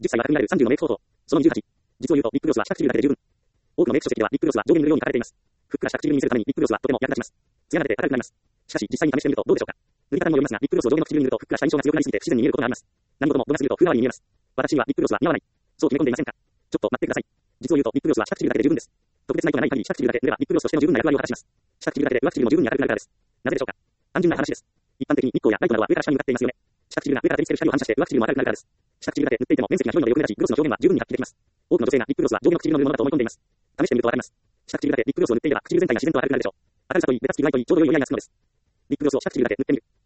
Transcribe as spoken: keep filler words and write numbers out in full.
じゅっさいは確認られるさんじゅうのメイクフォト。そのにじゅうはち。実を言うと、リップグロスは下唇だけで十分。多くのメイク書籍では、リップグロスは上下に塗るように書かれています。ふっくらした唇に見せるために、リップグロスはとても役立ちます。艶が出て明るくなります。しかし、実際に試してみるとどうでしょうか。塗り方にもよりますが、リップグロスを上下の唇に塗ると、ふっくらした印象が強くなりすぎて不自然に見えることがあります。何事も度が過ぎると風変わりに見えます。私にはリップグロスは似合わない。そう決め込んでいませんか。ちょっと待ってください。実を言うと、リップグロスは下唇だけで十分です。特別な意図がない限り下唇だけ塗れば、リップグロスとしての十分な役割を果たします。下唇だけで上唇も十分に明るくなるからです。なぜでしょうか。単純な話です。一般的に日光やライトなどは上から下に向かっていますよね。下唇が上から照りつける光を反射して上唇も明るくなるからです。下唇だけ塗っていても面積が広いので汚れ立ち、グロスの表現は十分に発揮できます。多くの女性がリップグロスは上下の唇の塗るものだと思い込んでいます。試してみるとわかります。下唇だけリップグロスを塗っていれば唇全体が自然と明るくなるでしょう。明るさといい、ベタつき具合といい、ちょうど良い折り合いがつくのです。リップグロスを下唇だけ塗ってみる。